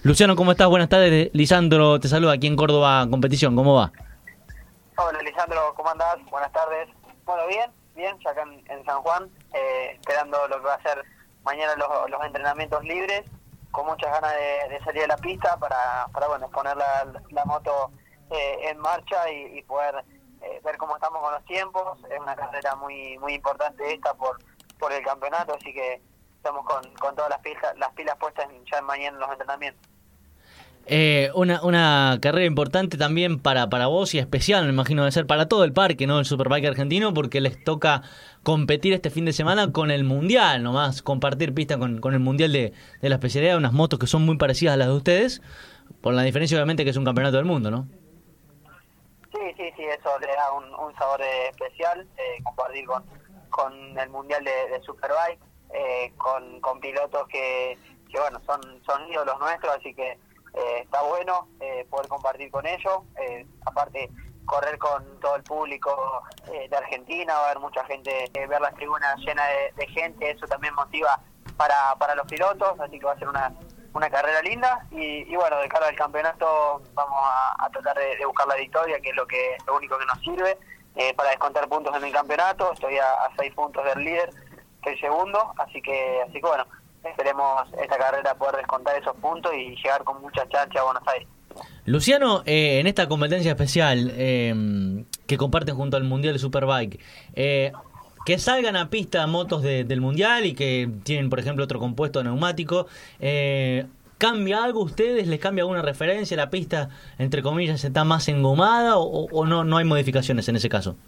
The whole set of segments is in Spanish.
Luciano, ¿cómo estás? Buenas tardes. Lisandro te saluda aquí en Córdoba Competición. ¿Cómo va? Hola Lisandro, ¿cómo andás? Buenas tardes. Bueno, bien, ya acá en San Juan, esperando lo que va a ser mañana los entrenamientos libres, con muchas ganas de salir de la pista para bueno, poner la moto en marcha y poder ver cómo estamos con los tiempos. Es una carrera muy importante esta por el campeonato, así que estamos con todas las pilas puestas ya mañana en los entrenamientos. Una carrera importante también para vos y especial, me imagino, de ser para todo el parque, ¿no? El Superbike argentino, porque les toca competir este fin de semana con el Mundial, nomás compartir pista con el Mundial de la especialidad, unas motos que son muy parecidas a las de ustedes, por la diferencia obviamente que es un campeonato del mundo, ¿no? Sí, eso le da un sabor especial, compartir con el Mundial de Superbike, con pilotos que bueno, son ídolos nuestros, así que está bueno poder compartir con ellos. Aparte, correr con todo el público de Argentina, va a haber mucha gente, ver las tribunas llenas de gente, eso también motiva para los pilotos, así que va a ser una carrera linda y bueno, de cara al campeonato vamos a tratar de buscar la victoria, que es lo único que nos sirve para descontar puntos en el campeonato. Estoy a 6 puntos del líder, que el segundo, así que bueno, esperemos esta carrera poder descontar esos puntos y llegar con mucha chancha a Buenos Aires. Luciano, en esta competencia especial que comparten junto al Mundial de Superbike, que salgan a pista motos del Mundial y que tienen, por ejemplo, otro compuesto neumático, ¿cambia algo ustedes? ¿Les cambia alguna referencia? ¿La pista, entre comillas, está más engomada o no hay modificaciones en ese caso?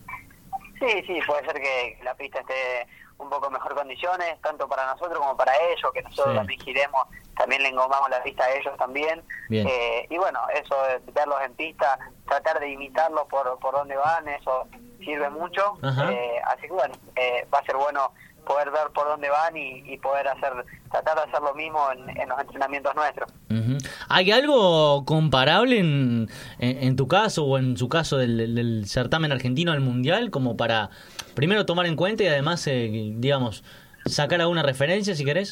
Sí, puede ser que la pista esté un poco en mejor condiciones, tanto para nosotros como para ellos, que nosotros también giremos, también le engomamos la pista a ellos también. Y bueno, eso de verlos en pista, tratar de imitarlos por donde van, eso sirve mucho. Así que bueno, va a ser bueno poder ver por dónde van y poder tratar de hacer lo mismo en los entrenamientos nuestros. ¿Hay algo comparable en tu caso o en su caso del certamen argentino al Mundial, como para primero tomar en cuenta y además, digamos, sacar alguna referencia si querés?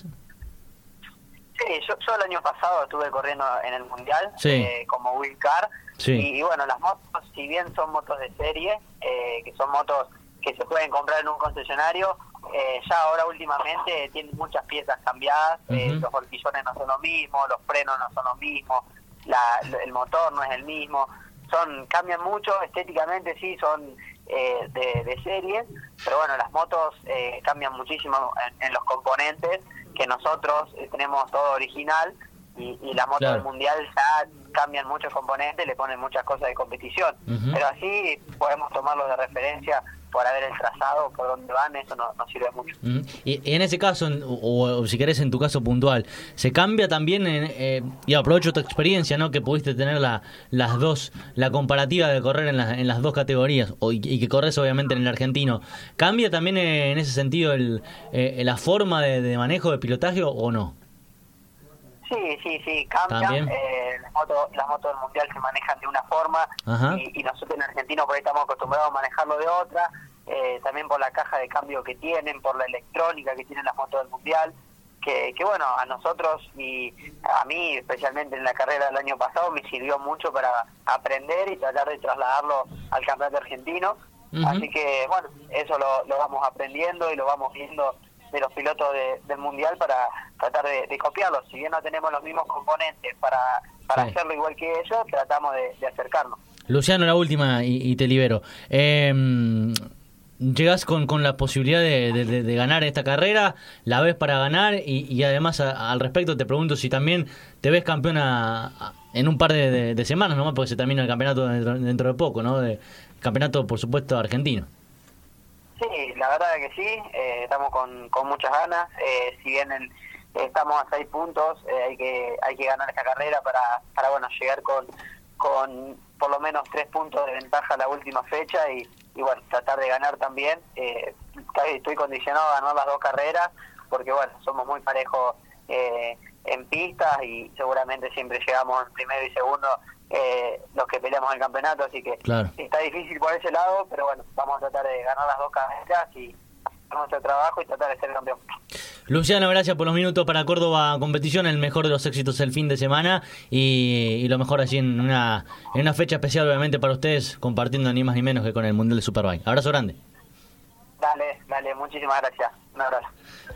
Sí, yo el año pasado estuve corriendo en el Mundial como wheelcar y bueno, las motos, si bien son motos de serie, que son motos que se pueden comprar en un concesionario, ya ahora últimamente tienen muchas piezas cambiadas, los horquillones no son lo mismo, los frenos no son lo mismo, el motor no es el mismo, cambian mucho, estéticamente sí son de serie, pero bueno, las motos cambian muchísimo en los componentes, que nosotros tenemos todo original y las motos del Mundial ya cambian muchos componentes, le ponen muchas cosas de competición, pero así podemos tomarlos de referencia por haber el trazado, por dónde van, eso nos sirve mucho. Y en ese caso, o si querés en tu caso puntual, ¿se cambia también, y aprovecho tu experiencia, ¿no? Que pudiste tener las dos, la comparativa de correr en las dos categorías, y que corres obviamente en el argentino, ¿cambia también en ese sentido la forma de manejo de pilotaje o no? Sí, cambian. Las motos del Mundial se manejan de una forma y nosotros en Argentina por ahí estamos acostumbrados a manejarlo de otra, también por la caja de cambio que tienen, por la electrónica que tienen las motos del Mundial, que bueno, a nosotros y a mí especialmente en la carrera del año pasado me sirvió mucho para aprender y tratar de trasladarlo al campeonato argentino. Así que bueno, eso lo vamos aprendiendo y lo vamos viendo de los pilotos del Mundial para tratar de copiarlos. Si bien no tenemos los mismos componentes para hacerlo igual que ellos, tratamos de acercarnos. Luciano, la última y te libero. Llegás con la posibilidad de ganar esta carrera, la ves para ganar y además al respecto te pregunto si también te ves campeona en un par de semanas nomás, porque se termina el campeonato dentro de poco, ¿no? Campeonato, por supuesto, argentino. Sí, la verdad que sí, estamos con muchas ganas, si bien estamos a 6 puntos, hay que ganar esta carrera para bueno, llegar con por lo menos 3 puntos de ventaja a la última fecha y bueno, tratar de ganar también. Estoy condicionado a ganar las 2 carreras porque bueno, somos muy parejos en pistas y seguramente siempre llegamos en primero y segundo los que peleamos el campeonato, así que está difícil por ese lado, pero bueno, vamos a tratar de ganar las 2 carreras nuestro trabajo y tratar de ser campeón. Luciano, gracias por los minutos para Córdoba Competición, el mejor de los éxitos el fin de semana y lo mejor allí en una fecha especial obviamente para ustedes, compartiendo ni más ni menos que con el Mundial de Superbike. Abrazo grande. Dale, muchísimas gracias. Un abrazo.